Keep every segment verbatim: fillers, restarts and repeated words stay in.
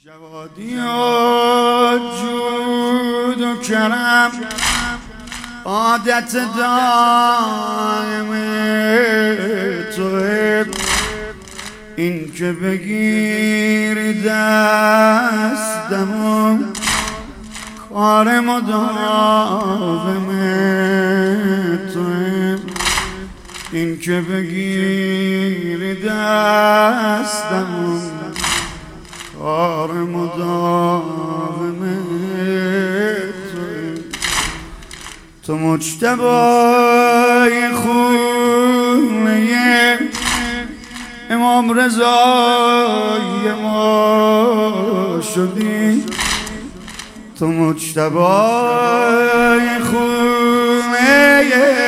جوادی و جود و کرم عادت دائم توه، این که بگیری دستمو کار مداوم توه، این که بگیری دستمو کار مداوم توه. تو مجتبی خونه امام رضای ما شدی، تو مجتبی خونه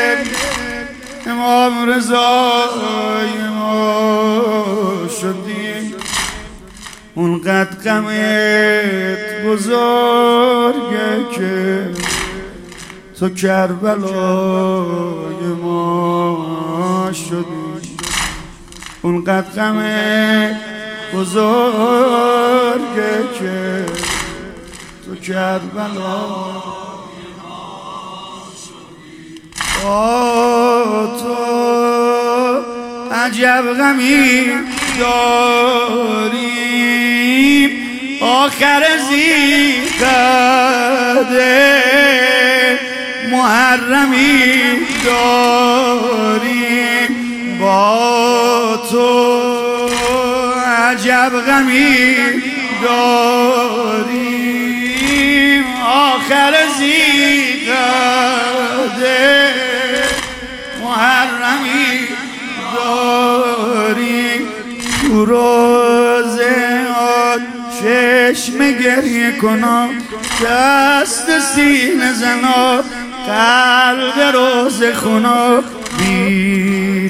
امام رضای ما شدی، اونقدر غمت بزرگه که تو کربلای ما شدی، اونقدر غمت بزرگه که تو کربلای ما شدی. با تو عجب غمی داریم، آخر زیقده محرمی داریم، با تو عجب غمی داریم، آخر زیقده محرمی داریم. تو روزه چشم گریه کنا، دست سینه زنا، قلب روز خونا بی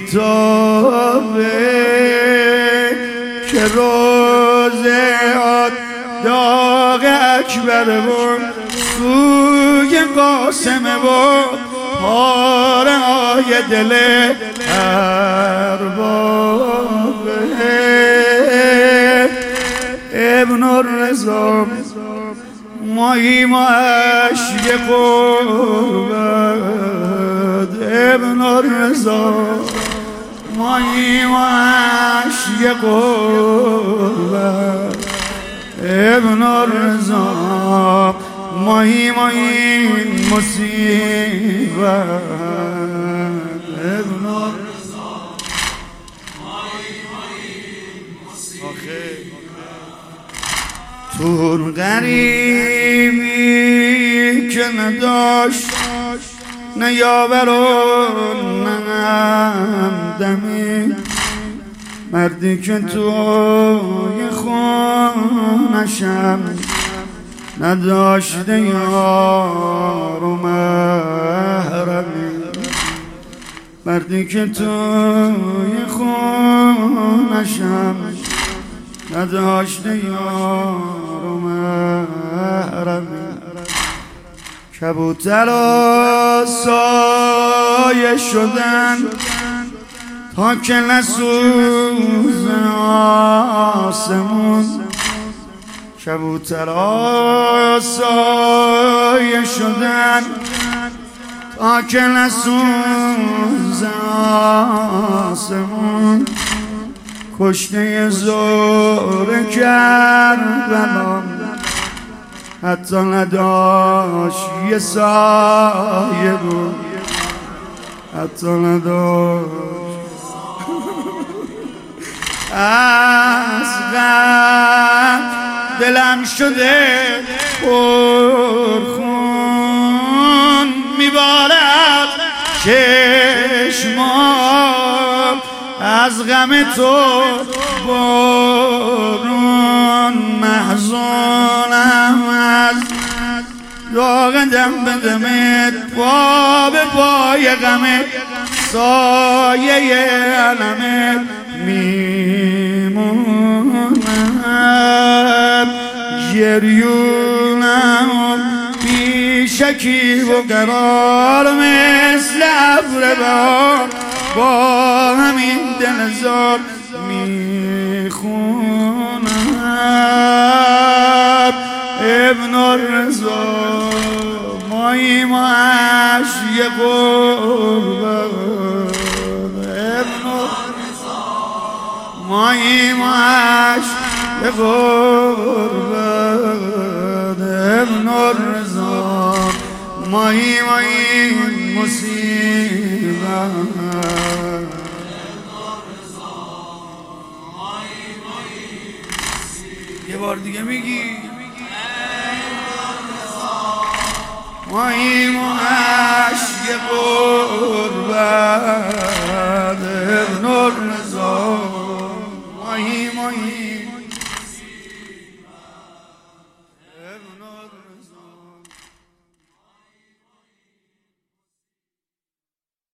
تابه، که روزه داغ اکبر بود سوی قاسمه بود، پاره های دل اربابه. ابن الرضا ماییم و عشق قربت، ابن الرضا ماییم و عشق قربت، ابن الرضا ماییم و این مصیبت، ابن الرضا ماییم و این مصیبت. تو غریبی که نداشت نه یاور و نه همدمی، مردی که توی خونشم نداشته یار و محرمی، مردی که توی خونشم نداشته یار و محرمی. کبوترها سایه شدن تا که نسوز آسمون، کبوترها سایه شدن تا که نسوز آسمون، کشته زور کربلا حتی نداشت یه سایه بود، حتی نداشت از غم دلم شده پرخون، میبارد چشمام از غم تو برون، محزونم از داغ دم به دمت، پا به پای غمت، سایه علمت میمونم، گریونم بی شکیب و قرار مثل ابر بهار، با همین دل زار میخونم. ماش به قربت ابن الرضا مایی مایی مصیبت یه بار دیگه میگی مایی ماش به قربت ابن الرضا